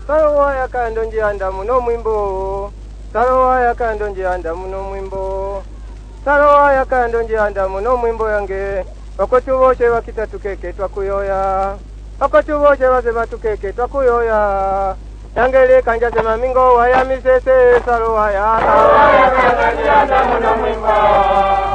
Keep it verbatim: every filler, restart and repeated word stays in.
Sarowa yakando njyanda muno mwimbo. Sarowa yakando njyanda muno mwimbo. Sarowa yakando njyanda muno mwimbo yange. Okotuboshe wakitatu keke twakuyoya. Okotuboshe wazema tukeke twakuyoya. Yangele kanja sema mingo waya misese. Sarowa yakando njyanda muno mwimbo.